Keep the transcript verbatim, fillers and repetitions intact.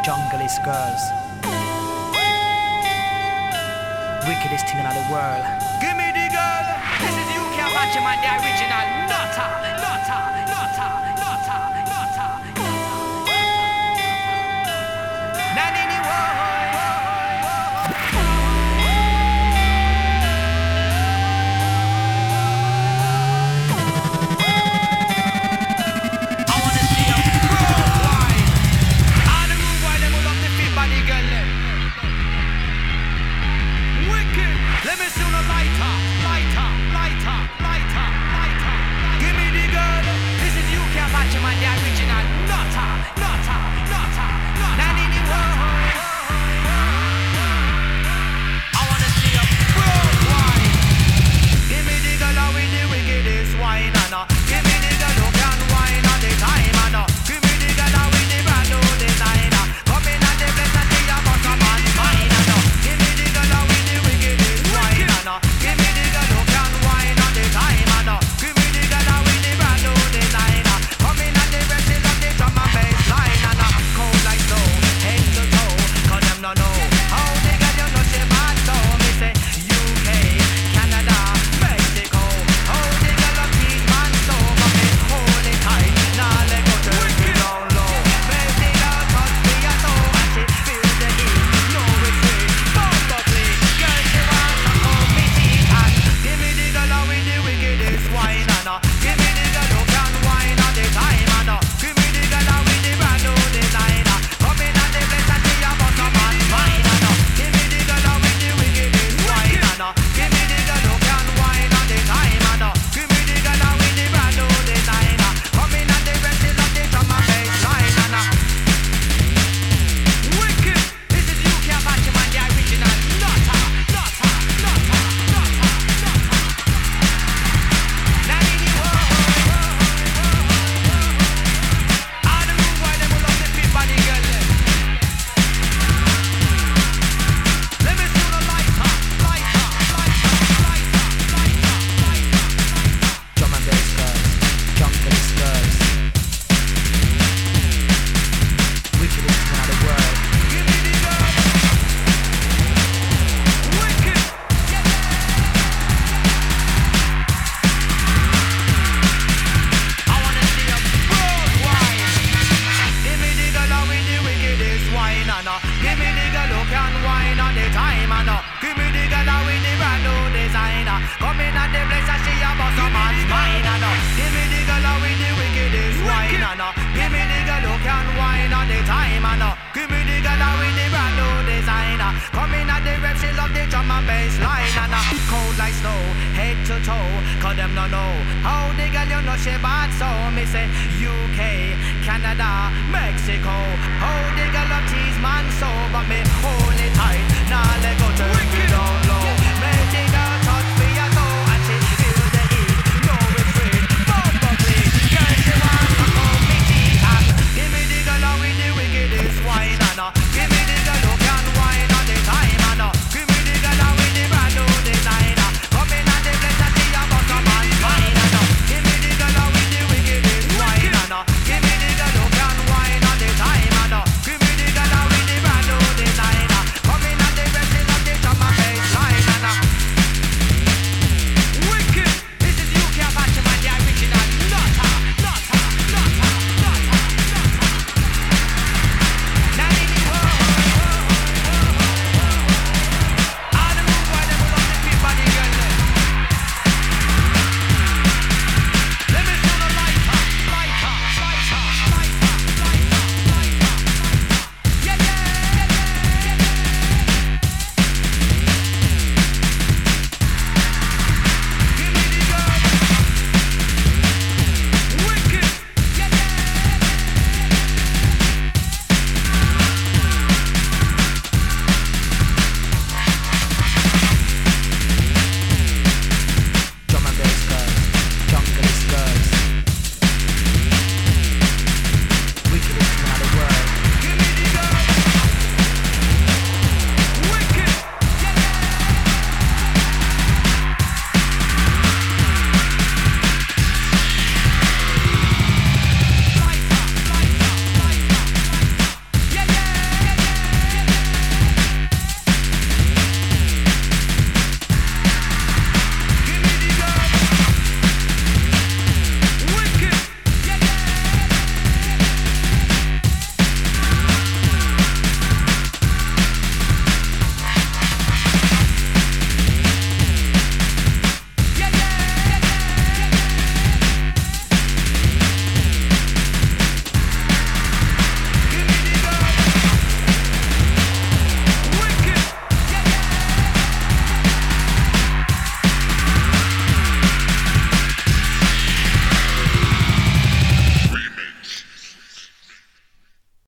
Junglist girls. Wickedest thing in the world. Give me the girl. This is U K Apache man, the original. Nutter, nutter, nutter, nutter, nutter, nutter. Nanini woy. I wanna see a worldwide. All the room while them will love the fit body girl. Wicked. Let me see the lighter, lighter, lighter, lighter, lighter. Give me the girl. This is U K Apache man, the original. Nutter, nutter, nutter, nutter. Nanini woy. I wanna see a worldwide. Give me the girl with the wickedest wine and uh. Give me the girl who can wine all the time and uh. Give me the girl with the brand new designer. Come in and the place and see a bust a man's mind and uh. Give me the girl with the wickedest wine and uh. Give me the girl who can wine all the time and uh. Give me the girl with the brand new designer. Come in and the wrestle of the drum and bass line and uh. Cold like snow, head to toe, 'cause them no know how the girl you know she bad so me say U K, Canada, Mexico. How the girl a keep man so but me hold it tight. Now let go turn me down low. Make the girl touch me a toe and she feel the heat. No retreat, bumbly. Girl she want to hold me teeth and give me the girl with the wickedest wine and uh. Give me the girl who can wine all the time and uh. Give me the girl with the brand new designer. Come in and the place and see a bust a man's mind and uh. Give me the girl with the wickedest wine and uh. Give me the girl who can wine all the time and uh. Give me the girl with the brand new designer. Come in and the wrestle of the drum and bass line and uh. Wicked. This is U K Apache man, the original. Nutter, nutter, nutter, nutter, nutter. Nanini woy. All the room while them will love the fit body girl. Let me see the lighter, lighter, lighter, lighter, lighter, lighter. Drum and bass girls. Junglist girls. Wickedest thing in the world. Give me the girl. Wicked. I wanna see a worldwide. Give me the girl with the wickedest wine and uh. Give me the girl who can wine all the time and uh. Give me the girl with the brand new designer. Come in and the place and she a bust a man's mind and uh. Give me the girl with the wickedest wine and uh. Give me the girl who can wine all the time and uh. Give me the girl with the brand new designer. Come in and the rep she love the drum and bass line and uh. Cold like snow, head to toe, 'cause them no know how the girl you know she bad so me say U K, Canada, Mexico. How